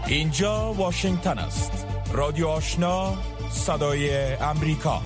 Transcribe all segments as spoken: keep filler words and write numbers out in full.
اینجا واشنگتن است. رادیو آشنا، صدای امریکا.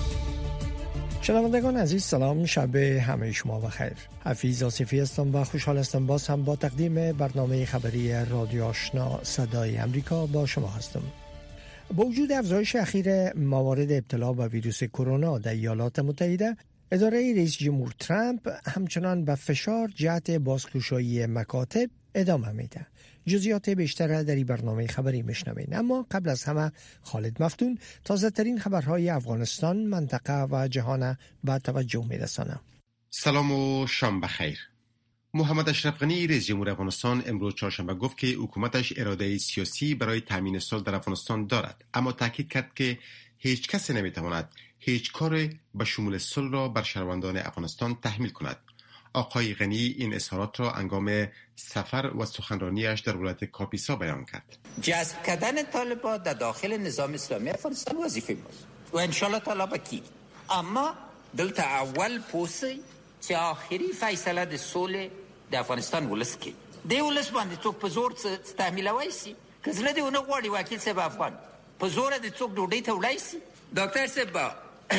شنوندگان عزیز، سلام، شب همه شما بخیر. حفیظ آصفی هستم و خوشحال هستم باز هم با تقدیم برنامه خبری رادیو آشنا صدای امریکا با شما هستم. با وجود افزایش اخیر موارد ابتلا به ویروس کرونا در ایالات متحده، اداره رئیس جمهور ترامپ همچنان به فشار جهت بازگشایی مکاتب ادامه میده. جزئیات بیشتر در این برنامه خبری میشنوین، اما قبل از همه خالد مفتون تازه ترین خبرهای افغانستان، منطقه و جهان به توجه میرسانه. سلام و شام بخیر. محمد اشرف غنی رئیس جمهور افغانستان امروز چهارشنبه گفت که حکومتش اراده سیاسی برای تامین صلح در افغانستان دارد، اما تاکید کرد که هیچ کس نمیتواند هیچ کار به شمول صلح را بر شهروندان افغانستان تحمیل کند. آقای غنی این اظهارات را هنگام سفر و سخنرانیش در ولایت کاپیسا بیان کرد. جذب کردن طالبان در داخل نظام اسلامی افغانستان وظیفه ماست و ان شاء الله تعالی بکی، اما دلته اول پوسی چې آخري فیصله د صلح د افغانستان ولس کې دی ولس باندې څوک په زور تحمیلوي سي، که زړه دې ونه غواړي وکیل صاحب افغان په زور د څوک ډوډۍ ته وړای سي. دکتر صاحب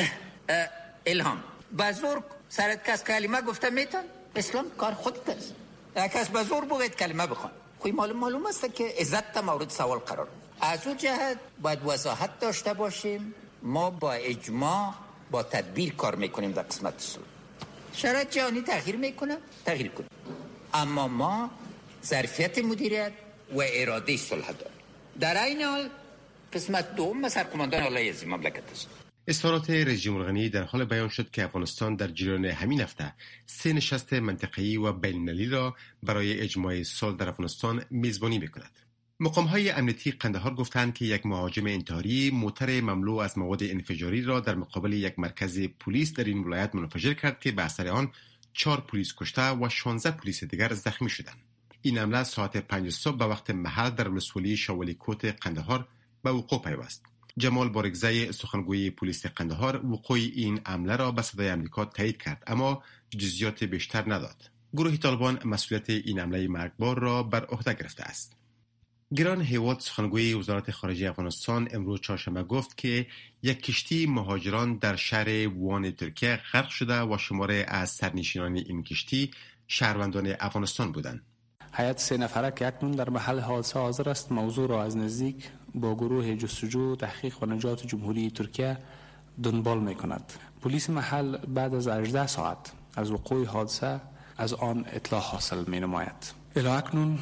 الهام با زور سرت کس کلمه گفته میتون، اسلام کار خودت است. کس با زور بگید کلمه بخوان، خوی معلوم معلوم است که عزت تا مورد سوال قرار. از اون جهت باید وضاحت داشته باشیم، ما با اجماع با تدبیر کار میکنیم در قسمت صلح. شرایط جهانی تغییر میکنه، تغییر کنه، اما ما ظرفیت مدیریت و اراده صلح داریم. در این حال قسمت دوم سرقماندان اعلی از مملکت است. اظهارات رئیس جمهور غنی در حال بیان شد که افغانستان در جریان همین هفته سه نشست منطقه‌ای و بین‌المللی را برای اجماع صلح در افغانستان میزبانی میکند. مقام‌های امنیتی قندهار گفتند که یک مهاجم انتحاری موتر مملو از مواد انفجاری را در مقابل یک مرکز پلیس در این ولایت منفجر کرد که به اثر آن چهار پلیس کشته و شانزده پلیس دیگر زخمی شدند. این حمله ساعت پنج صبح به وقت محل در ولسوالی شوالی کوت قندهار به وقوع پیوست. جمال بارگزای سخنگوی پلیس قندهار وقوع این حمله را به صدای آمریکا تایید کرد، اما جزئیات بیشتر نداد. گروه طالبان مسئولیت این حمله مرگبار را بر عهده گرفته است. گران هیواد سخنگوی وزارت خارجه افغانستان امروز چهارشنبه گفت که یک کشتی مهاجران در شهر ووان ترکیه غرق شده و شماره از سرنشینان این کشتی شهروندان افغانستان بودند. هیئت سه نفره که اکنون در محل حادثه حاضر است موضوع را از نزدیک با گروه جستجو تحقیق و نجات جمهوری ترکیه دنبال می کند. پلیس محل بعد از هجده ساعت از وقوع حادثه از آن اطلاع حاصل می نماید. الی اکنون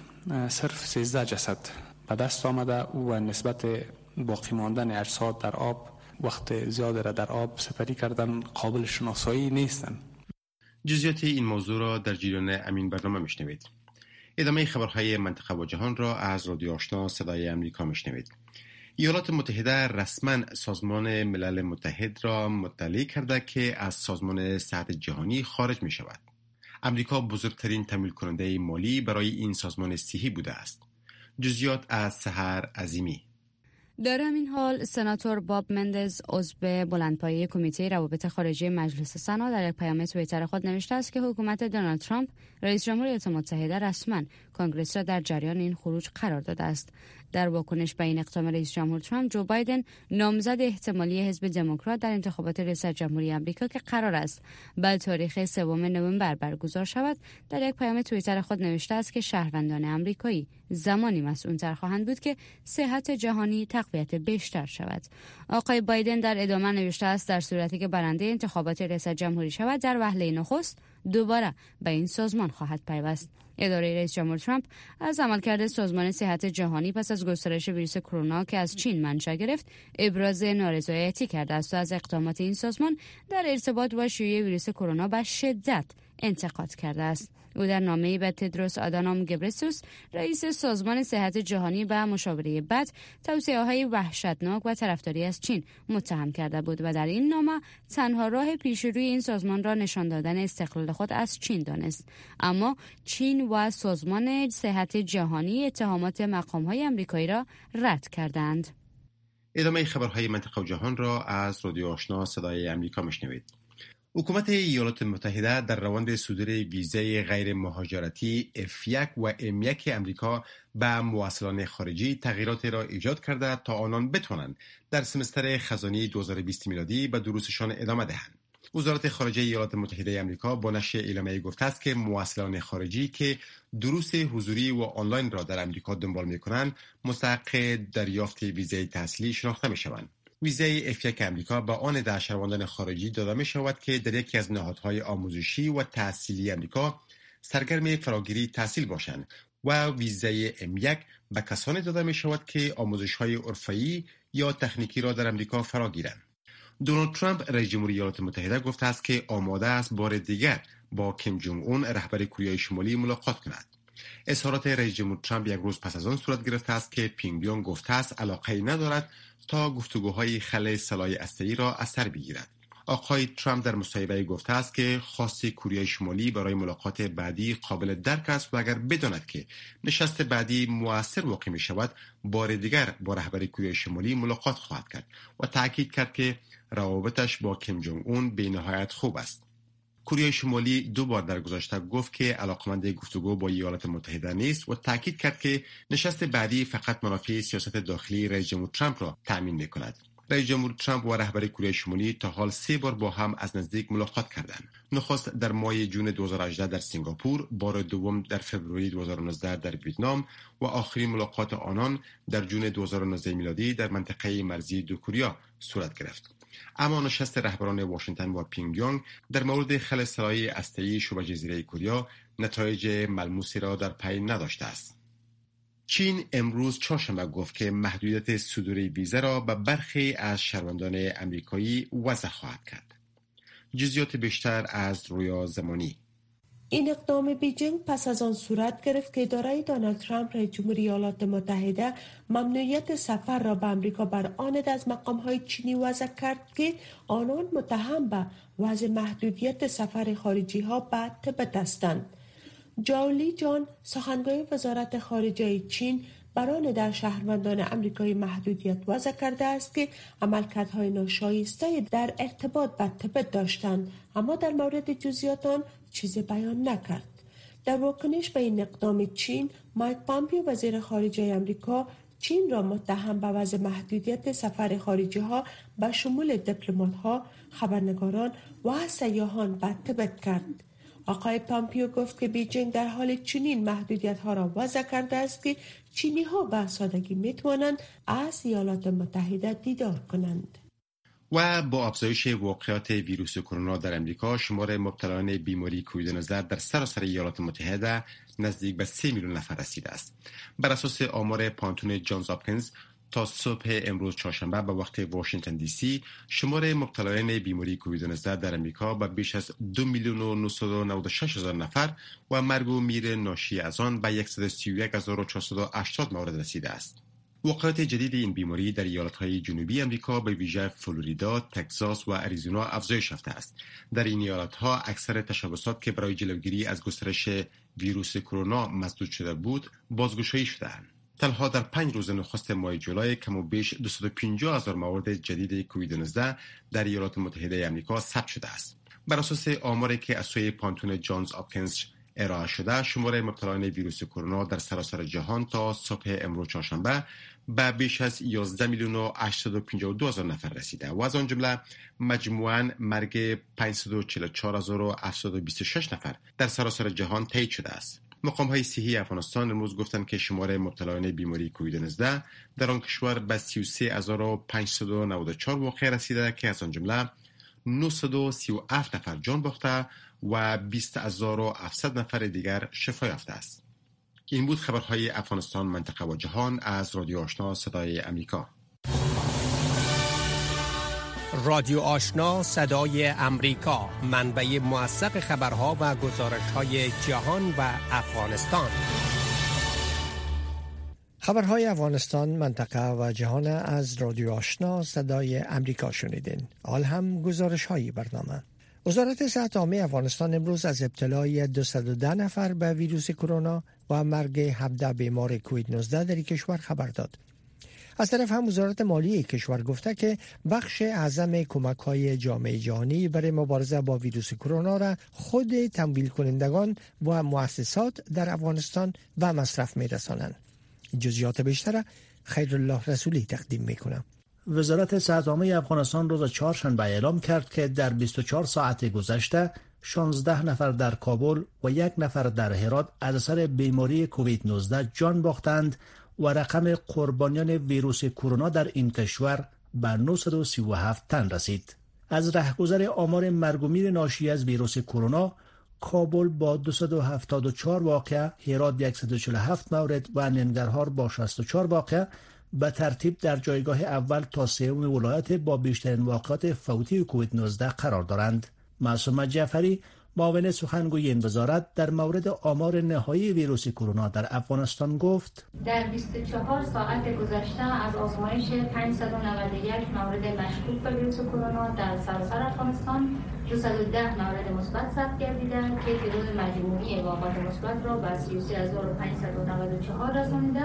صرف سیزده جسد به دست آمده و نسبت باقی ماندن اجساد در آب وقت زیاد را در آب سپری کردن قابل شناسایی نیستند. جزئیات این موضوع را در جریان امین برنامه میشنوید. ادامه خبرهای منطقه و جهان را از رادیو آشنا صدای امریکا میشنوید. ایالات متحده رسما سازمان ملل متحد را مطلع کرده که از سازمان صحت جهانی خارج می شود. امریکا بزرگترین تمویل کننده مالی برای این سازمان صحی بوده است. جزئیات از سحر عظیمی. در همین حال سناتور باب مندز عضو بلندپایه کمیته روابط خارجی مجلس سنا در یک پیام توییتر خود نوشته است که حکومت دونالد ترامپ رئیس جمهور ایالات متحده رسما کنگرس را در جریان این خروج قرار داده است. در واکنش به این اقدام رئیس جمهور ترامپ، جو بایدن نامزد احتمالی حزب دموکرات در انتخابات ریاست جمهوری آمریکا که قرار است به تاریخ سوم نوامبر برگزار شود، در یک پیام توییتر خود نوشته است که شهروندان آمریکایی زمانی مسئول‌تر خواهند بود که صحت جهانی تقویت بیشتر شود. آقای بایدن در ادامه نوشته است در صورتی که برنده انتخابات ریاست جمهوری شود، در وهله نخست دوباره به این سازمان خواهد پیوست. اداره رئیس جمهور ترامپ از عملکرد سازمان صحت جهانی پس از گسترش ویروس کرونا که از چین منشأ گرفت ابراز نارضایتی کرده است و از اقدامات این سازمان در ارتباط با شیوع ویروس کرونا به شدت انتقاد کرده است. او در نامه‌ای به تدروس آدانوم گبرسوس رئیس سازمان صحت جهانی به مشاوره بد توصیه‌های وحشتناک و طرفداری از چین متهم کرده بود و در این نامه تنها راه پیشروی این سازمان را نشان دادن استقلال خود از چین دانست. اما چین و سازمان صحت جهانی اتهامات مقام‌های آمریکایی را رد کردند. ادامه خبرهای منطقه و جهان را از رادیو آشنا صدای امریکا میشنوید. حکومت ایالات متحده در روند صدور ویزای غیر مهاجرتی اف یک و ام یک امریکا به مواصلان خارجی تغییراتی را ایجاد کرده تا آنان بتوانند در سمستر خزانی دو هزار و بیست میلادی به دروسشان ادامه دهند. وزارت خارجه ایالات متحده آمریکا با نشر اعلامیه گفته است که مواصلان خارجی که دروس حضوری و آنلاین را در آمریکا دنبال می‌کنند مستحق دریافت ویزای تحصیلی شناخته می‌شوند. ویزای اف یک امریکا به آن ده شهروندان خارجی داده می‌شود که در یکی از نهادهای آموزشی و تحصیلی آمریکا سرگرم فراگیری تحصیل باشند و ویزای ام یک به کسانی داده می‌شود که آموزش‌های حرفه‌ای یا تکنیکی را در آمریکا فراگیرند. دونالد ترامپ رئیس جمهوری ایالات متحده گفته است که آماده است بار دیگر با کیم جونگ اون رهبر کره شمالی ملاقات کند. اظهارات رئیس جمهور ترامپ یک روز پس از آن صورت گرفته است که پیونگیانگ گفته است علاقه ندارد تا گفتگوهای خلع سلاح هسته‌ای را از سر بگیرد. آقای ترامپ در مصاحبه گفته است که خواست کره شمالی برای ملاقات بعدی قابل درک است و اگر بداند که نشست بعدی مؤثر واقع می شود بار دیگر با رهبر کره شمالی ملاقات خواهد کرد و تاکید کرد که روابطش با کیم جونگ اون به نهایت خوب است. کره شمالی دو بار در گذشته گفت که علاقمند گفتگو با ایالات متحده نیست و تاکید کرد که نشست بعدی فقط منافع سیاست داخلی رئیس جمهور ترامپ را تضمین می‌کند. رئیس جمهور ترامپ و رهبر کره شمالی تا حال سه بار با هم از نزدیک ملاقات کردند. نخست در ماه جون دو هزار و هجده در سنگاپور، بار دوم در فوریه دو هزار و نوزده در ویتنام و آخرین ملاقات آنان در جون دو هزار و نوزده میلادی در منطقه مرزی دو کره صورت گرفت. اما نشست رهبران واشنگتن و پیونگیانگ در مورد خلع سلاح هسته‌ای شبه جزیره کره نتایج ملموسی را در پی نداشته است. چین امروز چهارشنبه گفت که محدودیت صدور ویزا را به برخی از شهروندان آمریکایی وضع خواهد کرد. جزئیات بیشتر از رویا زمانی. این اقدام بیجینگ پس از آن صورت گرفت که اداره دونالد ترامپ رئیس جمهوری ایالات متحده ممنوعیت سفر را به آمریکا بر آن از مقام‌های چینی وضع کرد که آنان متهم به وضع محدودیت سفر خارجی‌ها به تبت هستند. جاولی جان سخنگوی وزارت خارجه چین بران در شهروندان آمریکایی محدودیت وضع کرده است که عملکردهای ناشایسته در ارتباط با تبت داشتند، اما در مورد جزئیات آن چیزی بیان نکرد. در واکنش به این اقدام چین، مایک پامپیو وزیر خارجه آمریکا چین را متهم به وضع محدودیت سفر خارجی ها به شمول دیپلمات ها، خبرنگاران و سیاحان به تبت کرد. آقای پامپیو گفت که بیجینگ در حال چنین محدودیت ها را وضع کرده است که چینی ها به سادگی می توانند از ایالات متحده دیدار کنند. و با افزایش واقعات ویروس کرونا در امریکا، شمار مبتلایان بیماری کووید نوزده در سراسر ایالات متحده نزدیک به سه میلیون نفر رسیده است. بر اساس آمار پانتون جانز هاپکینز تا صبح امروز چهارشنبه به وقت واشنگتن دی سی، شمار مبتلایان بیماری کووید نوزده در امریکا به بیش از دو میلیون و نهصد و نود و شش هزار نفر و مرگ و میر ناشی از آن به صد و سی و یک هزار و چهارصد و هشتاد مورد رسیده است. واقعات جدید این بیماری در ایالت‌های جنوبی آمریکا به ویژه فلوریدا، تگزاس و اریزونا افزایش یافته است. در این ایالت‌ها اکثر تشخصات که برای جلوگیری از گسترش ویروس کرونا مسدود شده بود، بازگشایی شده‌اند. تنها در پنج روز نخست ماه جولای کم و بیش دویست و پنجاه هزار مورد جدید کووید نوزده در ایالات متحده آمریکا ثبت شده است. بر اساس آماری که از سوی پانتون جانز هاپکینز ارائه شده، شمار مبتلایان ویروس کرونا در سراسر جهان تا صبح امروز چهارشنبه به بیش از یازده میلیون و هشتصد و پنجاه و دو هزار نفر رسیده و از آن جمله مجموعاً مرگ پانصد و چهل و چهار هزار و هفتصد و بیست و شش نفر در سراسر جهان تایید شده است. مقام‌های صحی افغانستان امروز گفتند که شمار مبتلایان بیماری کووید نوزده در آن کشور به سی و سه هزار و پانصد و نود و چهار واقعه رسیده که از آن جمله نهصد و سی و هفت نفر جان باخته و بیست هزار و هفتصد نفر دیگر شفا یافته است. این بود خبرهای افغانستان، منطقه و جهان از رادیو آشنا صدای امریکا. رادیو آشنا صدای امریکا، منبع موثق خبرها و گزارش‌های جهان و افغانستان. خبرهای افغانستان، منطقه و جهان از رادیو آشنا صدای امریکا شنیدین. حال هم گزارش‌های برنامه. وزارت صحت عامه افغانستان امروز از ابتلای دویست و ده نفر به ویروس کرونا و مرگ هفده بیمار کووید نوزده در کشور خبر داد. از طرف هم وزارت مالیه کشور گفته که بخش اعظم کمک‌های جامعه جهانی برای مبارزه با ویروس کرونا را خود تمویل کنندگان و مؤسسات در افغانستان به مصرف می‌رسانند. جزئیات بیشتر خیرالله رسولی تقدیم می‌کنم. وزارت صحت‌عامه افغانستان روز چهارشنبه اعلام کرد که در بیست و چهار ساعت گذشته شانزده نفر در کابل و یک نفر در هرات از اثر بیماری کووید نوزده جان باختند و رقم قربانیان ویروس کرونا در این کشور به نهصد و سی و هفت تن رسید. از رهگذر آمار مرگ و میر ناشی از ویروس کرونا، کابل با دویست و هفتاد و چهار واقعه، هرات صد و چهل و هفت مورد و ننگرهار با شصت و چهار واقعه به ترتیب در جایگاه اول تا سوم ولایت با بیشترین واقعات فوتی کووید نوزده قرار دارند. معصومه جعفری، معاون سخنگوی این وزارت، در مورد آمار نهایی ویروس کرونا در افغانستان گفت: در بیست و چهار ساعت گذشته از آزمایش پانصد و نود و یک مورد مشکوک به ویروس کرونا در سراسر افغانستان دویست و ده مورد مثبت ثبت گردیده که تعداد مجموعی واقعات مثبت را به سی و سه هزار و پانصد و نود و چهار رسانیده.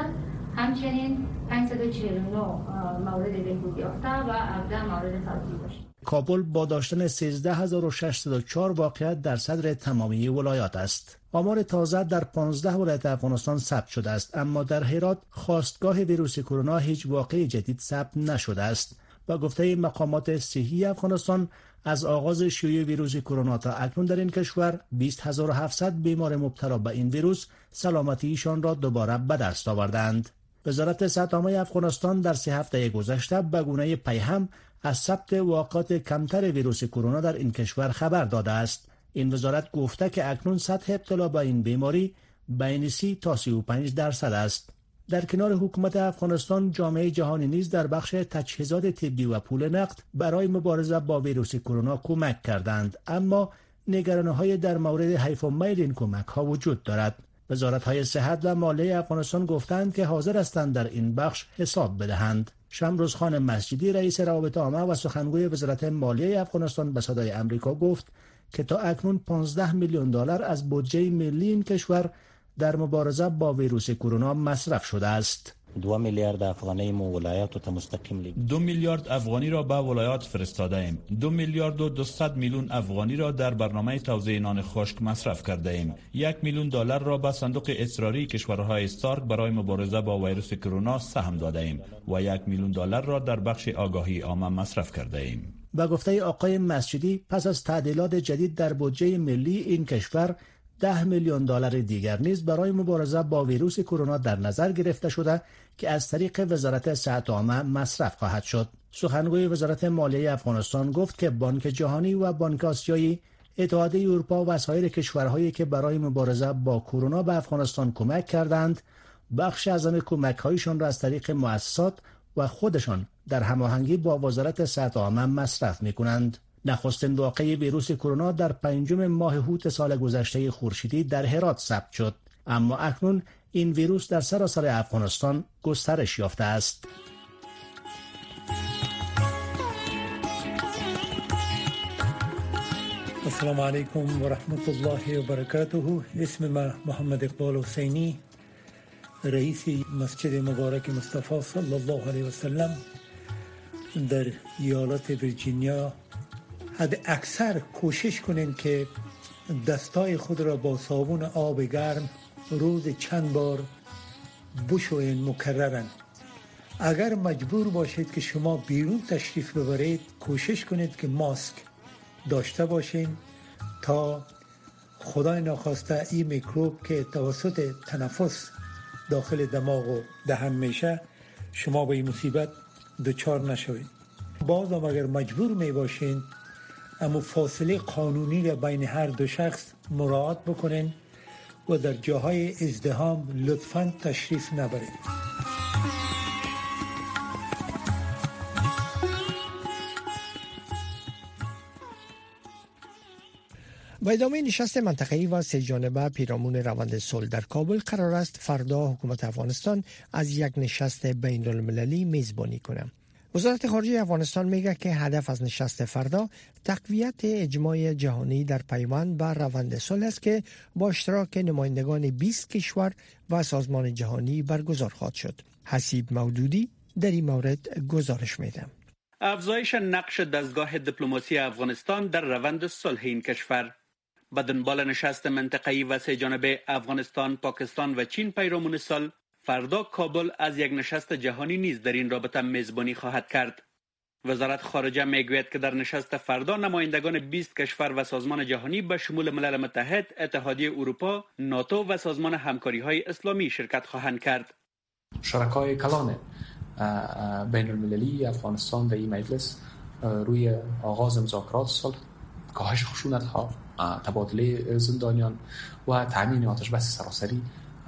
همچنین پانصد و چهل و نه مورد بهبود یافته و هفده مورد فوتی داشت. کابل با داشتن سیزده هزار و ششصد و چهار واقعیت در صدر تمامی ولایات است. آمار تازه در پانزده ولایت افغانستان ثبت شده است، اما در هرات خاستگاه ویروس کرونا هیچ واقعه جدید ثبت نشده است. با گفته مقامات صحی افغانستان، از آغاز شیوع ویروس کرونا تا اکنون در این کشور بیست هزار و هفتصد بیمار مبتلا به این ویروس سلامتیشان را دوباره به دست آوردند. وزارت صحت‌عامه افغانستان در سه هفته گذشته به گونه پیهم از ثبت واقعات کمتر ویروس کرونا در این کشور خبر داده است. این وزارت گفته که اکنون سطح ابتلا به این بیماری بین سی تا سی و پنج درصد است. در کنار حکومت افغانستان، جامعه جهانی نیز در بخش تجهیزات طبی و پول نقد برای مبارزه با ویروس کرونا کمک کردند، اما نگرانی‌های در مورد حیف و میل این کمک‌ها وجود دارد. وزارت‌های صحت و مالیه افغانستان گفتند که حاضر هستند در این بخش حساب بدهند. شمروز خان مسجدی، رئیس روابط عامه و سخنگوی وزارت مالیه افغانستان، به صدای امریکا گفت که تا اکنون پانزده میلیون دلار از بودجه ملی این کشور در مبارزه با ویروس کرونا مصرف شده است. دو میلیارد افغانی ما ولایات تا مستقیم لید. دو میلیارد افغانی را به ولایات فرستاده ایم. دو میلیارد و دویست میلیون افغانی را در برنامه توزیع نان خشک مصرف کرده ایم. یک میلیون دلار را به صندوق اضطراری کشورهای سارک برای مبارزه با ویروس کرونا سهم داده ایم و یک میلیون دلار را در بخش آگاهی عامه مصرف کرده ایم. با گفته آقای مسجدی، پس از تعدیلات جدید در بودجه ملی این کشور، ده میلیون دلار دیگر نیز برای مبارزه با ویروس کرونا در نظر گرفته شده که از طریق وزارت صحت عامه مصرف خواهد شد. سخنگوی وزارت مالیه افغانستان گفت که بانک جهانی و بانک آسیایی، اتحادیه اروپا و سایر کشورهایی که برای مبارزه با کرونا به افغانستان کمک کردند، بخش اعظم کمک‌هایشان را از طریق مؤسسات و خودشان در هماهنگی با وزارت صحت عامه مصرف می‌کنند. نخستین واقعه ویروس کرونا در پنجم ماه هوت سال گذشته خورشیدی در هرات ثبت شد، اما اکنون این ویروس در سراسر افغانستان گسترش یافته است. السلام علیکم و رحمت الله و برکاته. اسم من محمد اقبال حسینی، رئیس مسجد مبارک مصطفی صلی الله علیه و سلم در ایالت ویرجینیا. حد اکثر کوشش کنین که دستای خود را با صابون آب گرم روز چند بار بشوین مکررن. اگر مجبور باشید که شما بیرون تشریف ببرید، کوشش کنید که ماسک داشته باشین تا خدای ناخواسته این میکروب که توسط تنفس داخل دماغ و دهن میشه، شما به این مصیبت دچار نشوید. باز هم اگر مجبور می باشین، اما فاصله قانونی را بین هر دو شخص مراعات بکنین و در جاهای ازدحام لطفاً تشریف نبرید. و ادامه نشست منطقه‌ای و سه جانبه پیرامون روند صلح در کابل قرار است فردا حکومت افغانستان از یک نشست بین المللی میزبانی کنه. وزارت خارجه افغانستان میگه که هدف از نشست فردا تقویت اجماع جهانی در پیوند به روند صلح است که با اشتراک نمایندگان بیست کشور و سازمان جهانی برگزار خواهد شد. حسیب مودودی در این مورد گزارش میدم. افزایش نقش دستگاه دیپلماسی افغانستان در روند صلح این کشور. به دنبال نشست منطقه‌ای و سه جانبه افغانستان، پاکستان و چین پیرامون سال، فردا کابل از یک نشست جهانی نیز در این رابطه میزبانی خواهد کرد. وزارت خارجه میگوید که در نشست فردا نمایندگان بیست کشور و سازمان جهانی به شمول ملل متحد، اتحادیه اروپا، ناتو و سازمان همکاری‌های اسلامی شرکت خواهند کرد. شرکای کلان بین المللی افغانستان در این مجلس روی آغاز مذاکرات صلح، کاهش خشونت‌ها، تبادله زندانیان و تامین آتش بس سراسری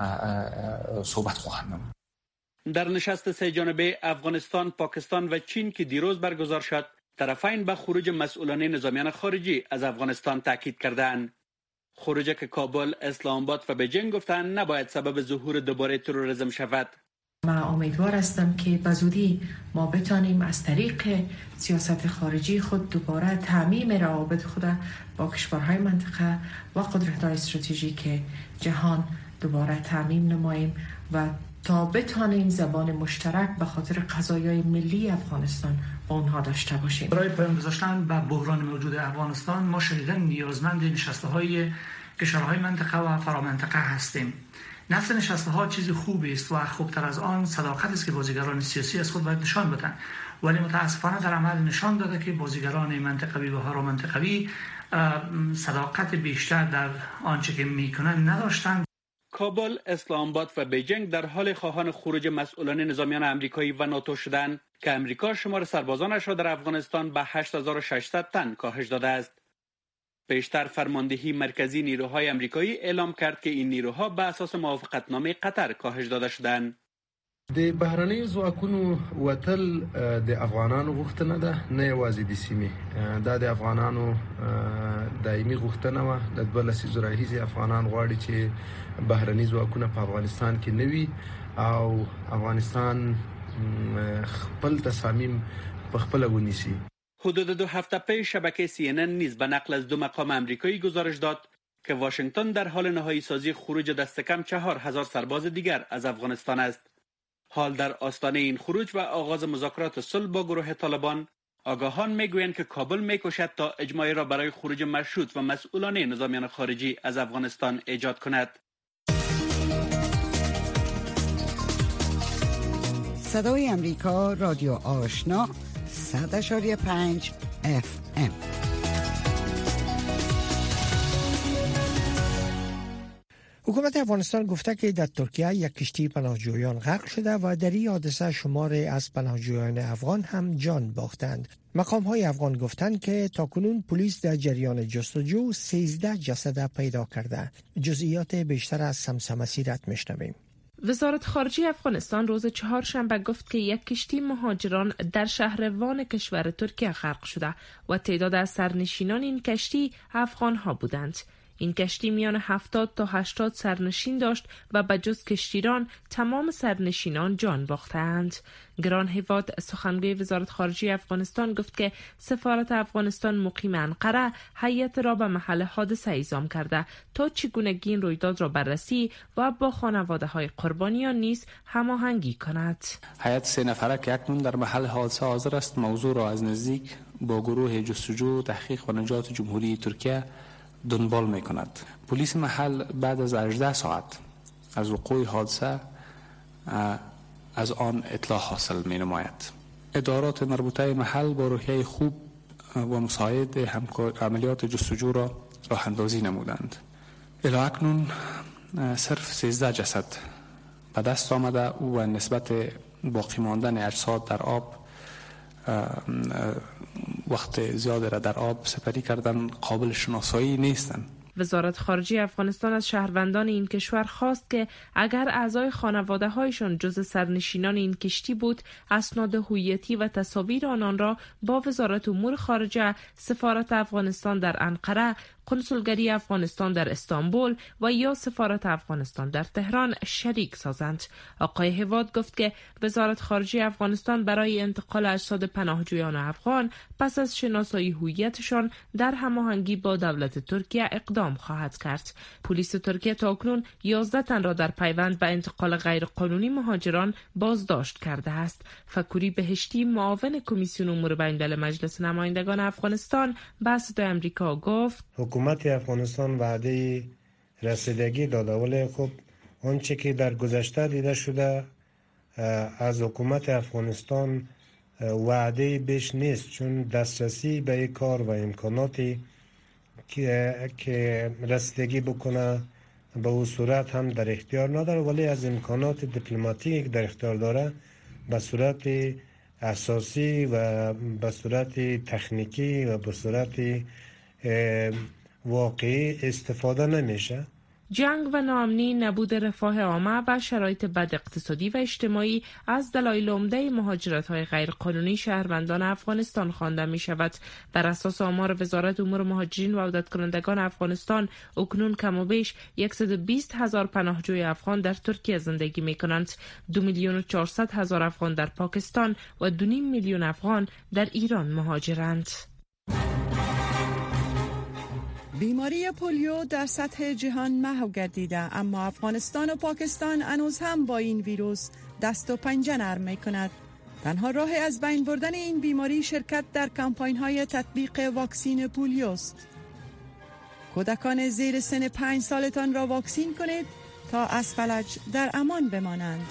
صحبت خواهند نمود. در نشست سه جانبه افغانستان، پاکستان و چین که دیروز برگزار شد، طرفین به خروج مسئولان نظامیان خارجی از افغانستان تاکید کردند. خروجی که کابل، اسلام آباد و بیجینگ گفتند نباید سبب ظهور دوباره تروریسم شود. من امیدوار هستم که بزودی ما بتانیم از طریق سیاست خارجی خود دوباره تعمیم روابط خود با کشورهای منطقه و قدرت‌های استراتژیک جهان دوباره تعمیم نماییم و تا بتانیم زبان مشترک به خاطر قضایای ملی افغانستان با اونها داشته باشیم. برای پایان گذاشتن به بحران موجود افغانستان ما شدیداً نیازمند نشسته‌های کشورهای منطقه و فرامنطقه هستیم. نفس نشسته‌ها چیز خوبی است و خوبتر از آن صداقت است که بازیگران سیاسی از خود باید نشان بدن، ولی متاسفانه در عمل نشان داده که بازیگران منطقوی و فرامنطقوی صداقت بیشتر در آنچه که میکنن نداشتند. کابل، اسلام آباد و بیجینگ در حال خواهان خروج مسئولان نظامیان آمریکایی و ناتو شدند که آمریکا شمار سربازانش را در افغانستان به هشت هزار و ششصد تن کاهش داده است. پیشتر فرماندهی مرکزی نیروهای آمریکایی اعلام کرد که این نیروها به اساس موافقتنامه قطر کاهش داده شدند. د بهرنیو ځواکونو وتل د افغانانو غوښتنه ده، نه یوازې د سیمې. دا د افغانانو دایمي غوښتنه وه. د دوه لسیزو راهیسې افغانان غواړي چې بهرني ځواکونه په افغانستان کې نه وي او افغانستان خپل تصامیم په خپله ونیسي. حدود دو هفته پیش شبکه سی ان ان نیز به نقل از دو مقام آمریکایی گزارش داد که واشنگتن در حال نهایی سازی خروج دست کم چهار هزار سرباز دیگر از افغانستان است. حال در آستانه این خروج و آغاز مذاکرات صلح با گروه طالبان، آگاهان میگویند که کابل میکوشد تا اجماعی را برای خروج مشروط و مسئولانه نظامیان خارجی از افغانستان ایجاد کند. صدای امریکا، رادیو آشنا، صد اشاری پنج اف ام. حکومت افغانستان گفته که در ترکیه یک کشتی پناهجویان غرق شده و در این حادثه شمار از پناهجویان افغان هم جان باختند. مقام های افغان گفتند که تاکنون پلیس در جریان جستجو سیزده جسد پیدا کرده. جزئیات بیشتر از سمسم سیرت میشنویم. وزارت خارجه افغانستان روز چهارشنبه گفت که یک کشتی مهاجران در شهر وان کشور ترکیه غرق شده و تعداد از سرنشینان این کشتی افغان ها بودند. این کشتی میان هفتاد تا هشتاد سرنشین داشت و بجز کشتیران تمام سرنشینان جان باختند. گران هیواد سخنگوی وزارت خارجه افغانستان گفت که سفارت افغانستان مقیم انقره هیئت را به محل حادثه اعزام کرده تا چگونگی این رویداد را بررسی و با خانواده های قربانیان نیز هماهنگی کند. هیئت سه نفره که اکنون در محل حادثه حاضر است موضوع را از نزدیک با گروه جستجو تحقیق و نجات جمهوری ترکیه دنبال می کند. پلیس محل بعد از هجده ساعت از وقوع حادثه از آن اطلاع حاصل می نماید. ادارات مربوطه محل با روحیه خوب و مساعد عملیات جستجو را راه اندازی نمودند. الی اکنون صرف سیزده جسد به دست آمده و نسبت باقی ماندن اجساد در آب وقت زیاده را در آب سپری کردن قابل شناسایی نیستند. وزارت خارجه افغانستان از شهروندان این کشور خواست که اگر اعضای خانواده هایشان جز سرنشینان این کشتی بود، اسناد هویتی و تصاویر آنان را با وزارت امور خارجه، سفارت افغانستان در انقره کنسولگری افغانستان در استانبول و یا سفارت افغانستان در تهران شریک سازند. آقای هواد گفت که وزارت خارجه افغانستان برای انتقال اجساد پناهجویان افغان پس از شناسایی هویتشان در هماهنگی با دولت ترکیه اقدام خواهد کرد. پلیس ترکیه تاکنون یازده تن را در پیوند به انتقال غیرقانونی مهاجران بازداشت کرده است. فکوری بهشتی معاون کمیسیون امور بین‌الملل مجلس نمایندگان افغانستان به صدای آمریکا گفت حکومت افغانستان وعده رسیدگی داده، ولی خب آنچه که در گذشته دیده شده از حکومت افغانستان وعده بیش نیست، چون دسترسی به این کار و امکاناتی که که رسیدگی بکنه به اون صورت هم در اختیار نداره، ولی از امکانات دیپلماتیکی که در اختیار داره به صورت اساسی و به صورت تکنیکی و به صورت واقعی استفاده نمیشه. جنگ و ناامنی، نبود رفاه عامه و شرایط بد اقتصادی و اجتماعی از دلایل عمده مهاجرت‌های غیرقانونی شهروندان افغانستان خوانده می شود. بر اساس آمار وزارت امور مهاجرین و عودت کنندگان افغانستان، اکنون کم و بیش صد و بیست هزار پناهجوی افغان در ترکیه زندگی می کنند. دو میلیون و چهارصد هزار افغان در پاکستان و دو نیم میلیون افغان در ایران مهاجرند. بیماری پولیو در سطح جهان محو گردیده، اما افغانستان و پاکستان هنوز هم با این ویروس دست و پنجه نرم می کند. تنها راه از بین بردن این بیماری شرکت در کمپاین های تطبیق واکسین پولیو است. کودکان زیر سن پنج سالتان را واکسین کنید تا از فلج در امان بمانند.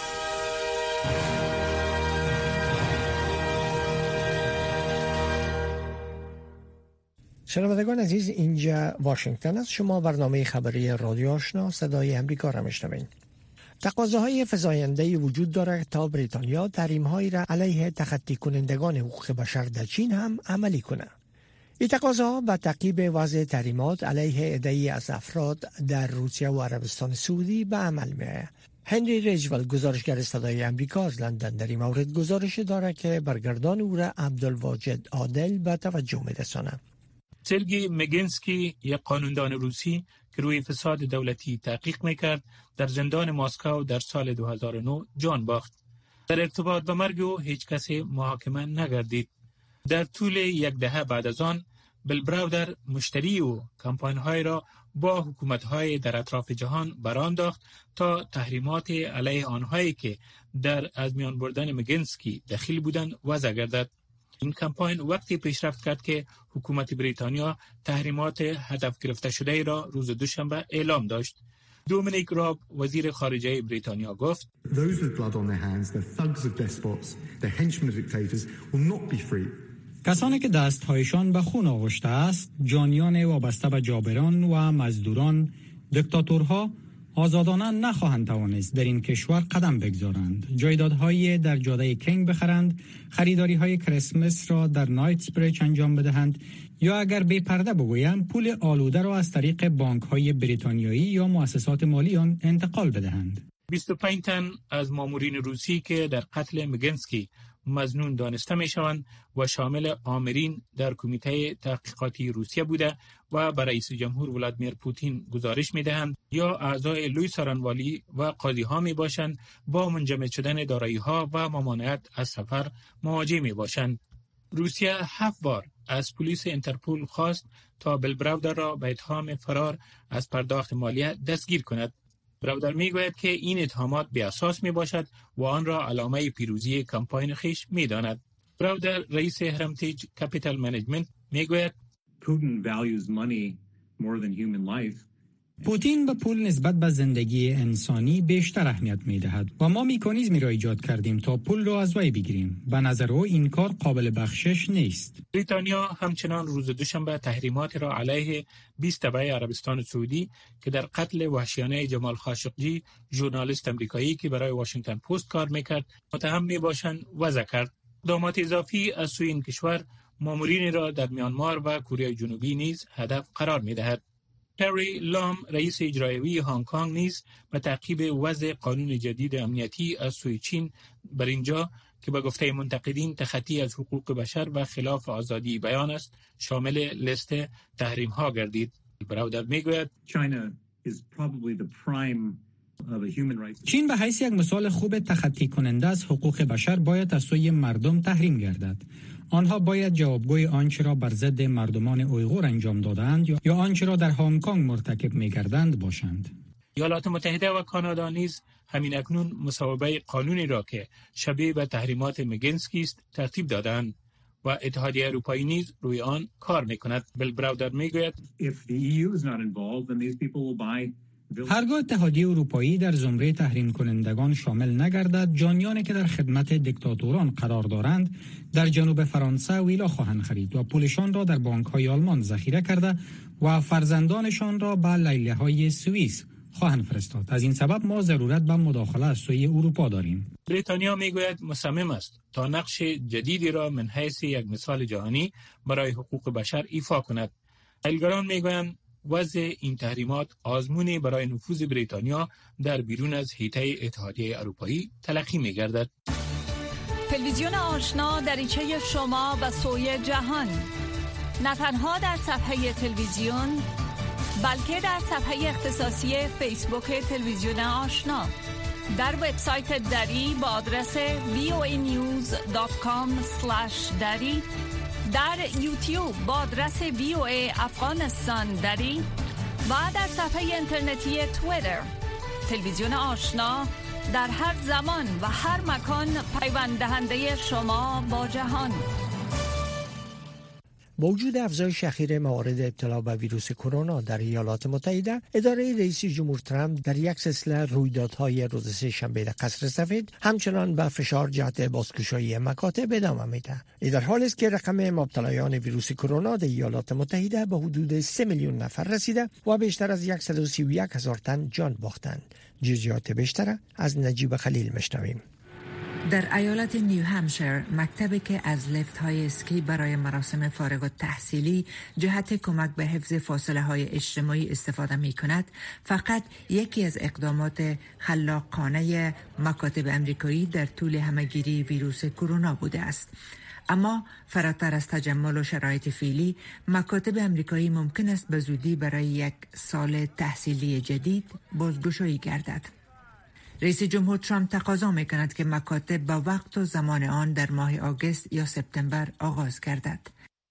شنوندگان عزیز، اینجا واشنگتن است. شما برنامه خبری رادیو آشنا صدای امریکا را میشنوید. تقاضاهای فزاینده وجود دارد تا بریتانیا تحریم‌هایی را علیه تخطی کنندگان حقوق بشر در چین هم عملی کند. این تقاضا به تعقیب وضع تحریمات علیه عده‌ای از افراد در روسیه و عربستان سعودی به عمل می‌آید. هنری ریجول، گزارشگر صدای امریکا از لندن، در این مورد گزارش دارد که برگردان او را عبدالواجد عادل به توجه می‌رساند. سرگی مگنسکی، یک قانوندان روسی که روی فساد دولتی تحقیق میکرد، در زندان مسکو در سال دو هزار و نه جان باخت. در ارتباط به مرگ او هیچ کسی محاکمه نگردید. در طول یک دهه بعد از آن، بیل براودر مشتری و کمپاین‌های را با حکومت‌های در اطراف جهان برانداخت تا تحریمات علیه آنهایی که در از میان بردن مگنسکی دخیل بودند وضع گردد. این کمپاین وقتی پیشرفت کرد که حکومت بریتانیا تحریمات هدف گرفته شده را روز دوشنبه اعلام داشت. دومینیک راب، وزیر خارجه بریتانیا، گفت: کسانی که دستهایشان به خون آغشته است، جانیان وابسته به جابران و مزدوران، دیکتاتورها آزادانه نخواهند توانست در این کشور قدم بگذارند، جایدادهای در جاده کینگ بخرند، خریداری‌های کریسمس را در نایتسبریج انجام بدهند یا اگر بی پرده بگویم پول آلوده را از طریق بانک‌های بریتانیایی یا مؤسسات مالی آن انتقال بدهند. بیست و پنج تن از مامورین روسی که در قتل مگنسکی مظنون دانسته می شوند و شامل آمرین در کمیته تحقیقاتی روسیه بوده و برای رئیس جمهور ولادیمیر پوتین گزارش می دهند یا اعضای لوی سارنوالی و قاضی ها می باشند، با منجمد شدن دارایی ها و ممانعت از سفر مواجه می باشند. روسیه هفت بار از پلیس اینترپول خواست تا بیل براودر را به اتهام فرار از پرداخت مالیه دستگیر کند. براودر می گوید که این اتهامات بی اساس می باشد و آن را علامه پیروزی کمپاین خیش می داند. براودر، رئیس هرمتیج کپیتال منیجمنت، می گوید: پوتین به پول نسبت به زندگی انسانی بیشتر اهمیت می دهد و ما مکانیزمی را ایجاد کردیم تا پول را از وی بگیریم. به نظر او این کار قابل بخشش نیست. بریتانیا همچنان روز دوشنبه تحریمات را علیه بیست تبع عربستان سعودی که در قتل وحشیانه جمال خاشقجی، ژورنالیست امریکایی که برای واشنگتن پست کار میکرد، متهم می باشند وضع کرد. اقدامات اضافی از سوی این کشور مامورین را در میانمار و کره جنوبی نیز هدف قرار می دهد. کری لام، رئیس اجرایی هنگ کنگ، نیز به تعقیب وضع قانون جدید امنیتی از سوی چین بر اینجا که به گفته منتقدین تخطی از حقوق بشر و خلاف آزادی بیان است شامل لیست تحریم ها گردید. براودر میگوید چین به حیث یک مثال خوب تخطی کننده از حقوق بشر باید از سوی مردم تحریم گردد. آنها باید جوابگوی آنچه را بر ضد مردمان اویغور انجام دادند یا آنچه را در هنگ کنگ مرتکب می‌گردند باشند. ایالات متحده و کانادا نیز همین اکنون مصوبه قانونی را که شبیه به تحریمات مگنسکی است ترتیب دادند و اتحادیه اروپایی نیز روی آن کار می‌کند. بیل براودر میگوید هرگاه اتحادیه اروپایی در زمره تحریم کنندگان شامل نگردد، جانیانی که در خدمت دیکتاتوران قرار دارند در جنوب فرانسه ویلا خواهند خرید و پولشان را در بانک‌های آلمان ذخیره کرده و فرزندانشان را به لیله‌های سوئیس خواهند فرستاد. از این سبب ما ضرورت به مداخله از سوی اروپا داریم. بریتانیا میگوید مصمم است تا نقش جدیدی را من حیث یک مثال جهانی برای حقوق بشر ایفا کند. تحلیلگران میگویند وضع این تحریمات آزمونی برای نفوذ بریتانیا در بیرون از حیطه اتحادیه اروپایی تلقی می‌گردد. تلویزیون آشنا دریچه شما به سوی جهان، نه تنها در صفحه تلویزیون بلکه در صفحه اختصاصی فیسبوک تلویزیون آشنا، در وبسایت دری با آدرس وی او ای نیوز دات کام اسلش دری، در یوتیوب با آدرس وی او ای افغانستان دری و در صفحه اینترنتی توییتر. تلویزیون آشنا در هر زمان و هر مکان پیوند دهنده شما با جهان. با وجود افزایش اخیر موارد ابتلا به ویروس کرونا در ایالات متحده، اداره رئیس جمهور ترامپ در یک سلسله رویدادهای روز سه شنبه در قصر سفید همچنان به فشار جهت بازگشایی مکاتب ادامه میده. این در حالی است که رقم مبتلایان ویروس کرونا در ایالات متحده به حدود سه میلیون نفر رسیده و بیشتر از صد و سی و یک هزار تن جان باختند. جزئیات بیشتر از نجیب خلیل میشنویم. در ایالت نیو همشایر، مکتبی که از لیفت های اسکی برای مراسم فارغ التحصیلی جهت کمک به حفظ فاصله های اجتماعی استفاده می کند، فقط یکی از اقدامات خلاقانه مکاتب امریکایی در طول همهگیری ویروس کرونا بوده است. اما فراتر از تجمل و شرایط فعلی، مکاتب امریکایی ممکن است به زودی برای یک سال تحصیلی جدید بازگشایی گردد. رئیس جمهور ترامپ تقاضا می‌کند که مکاتب با وقت و زمان آن در ماه آگوست یا سپتامبر آغاز گردد.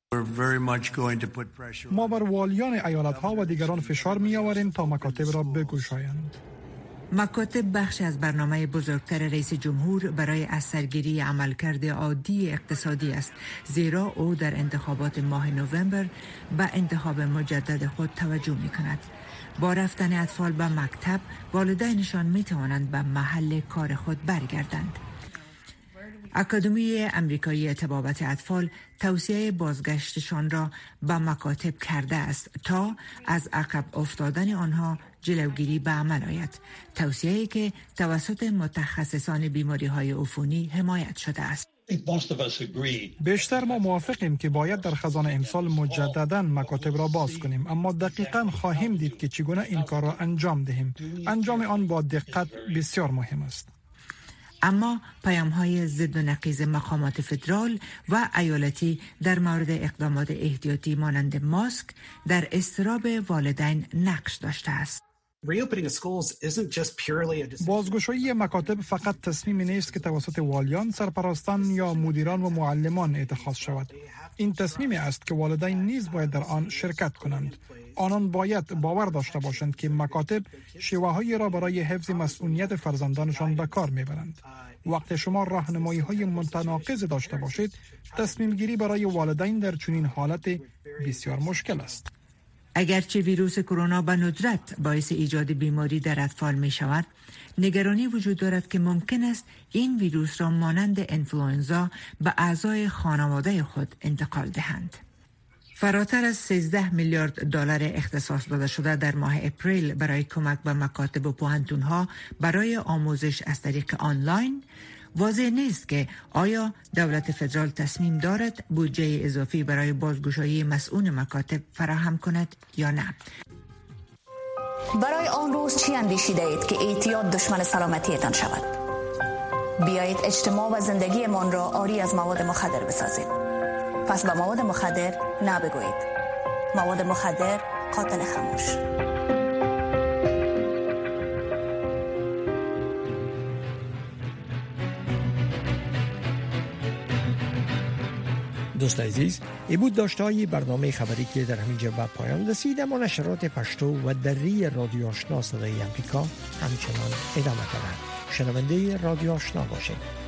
ما بر والیان ایالت‌ها و دیگران فشار می‌آوریم تا مکاتب را بگشایند. مکاتب بخش از برنامه بزرگتر رئیس جمهور برای از سرگیری عملکرد عادی اقتصادی است، زیرا او در انتخابات ماه نوامبر به انتخاب مجدد خود توجه می‌کند. با رفتن اطفال به مکتب، والدینشان می توانند به محل کار خود برگردند. اکادمی امریکایی طبابت اطفال توصیه بازگشتشان را به مکاتب کرده است تا از عقب افتادن آنها جلوگیری به عمل آید. توصیه‌ای که توسط متخصصان بیماری‌های عفونی حمایت شده است. بیشتر ما موافقیم که باید در خزان امسال مجدداً مکاتب را باز کنیم، اما دقیقاً خواهیم دید که چگونه این کار را انجام دهیم. انجام آن با دقت بسیار مهم است. اما پیام‌های ضد و نقیض مقامات فدرال و ایالتی در مورد اقدامات احتیاطی مانند ماسک در اضطراب والدین نقش داشته است. بازگشایی مکاتب فقط تصمیمی نیست که توسط والیان، سرپرستان یا مدیران و معلمان اتخاذ شود. این تصمیمی است که والدین نیز باید در آن شرکت کنند. آنان باید باور داشته باشند که مکاتب شیوه‌هایی را برای حفظ مسئولیت فرزندانشان به کار میبرند. وقتی شما راهنمایی‌های متناقض داشته باشید، تصمیم گیری برای والدین در چنین حالت بسیار مشکل است. اگرچه ویروس کرونا به ندرت باعث ایجاد بیماری در اطفال می شود، نگرانی وجود دارد که ممکن است این ویروس را مانند انفلوئنزا به اعضای خانواده خود انتقال دهند. فراتر از سیزده میلیارد دلار اختصاص داده شده در ماه اپریل برای کمک به مکاتب و پوهنتون‌ها برای آموزش از طریق آنلاین، واضح نیست که آیا دولت فدرال تصمیم دارد بودجه اضافی برای بازگشایی مسئول مکاتب فراهم کند یا نه. برای آن روز چی اندیشیده اید که اعتیاد دشمن سلامتیتان شود؟ بیایید اجتماع و زندگیمان را عاری از مواد مخدر بسازیم. پس به مواد مخدر نبگویید. مواد مخدر قاتل خاموش. دوست عزیز، ای بود داشته‌های برنامه خبری که در همینجا به پایان رسید. اما نشرات پشتو و دری رادیو آشنا صدای امریکا همچنان ادامه دارد. شنونده رادیو آشنا باشید.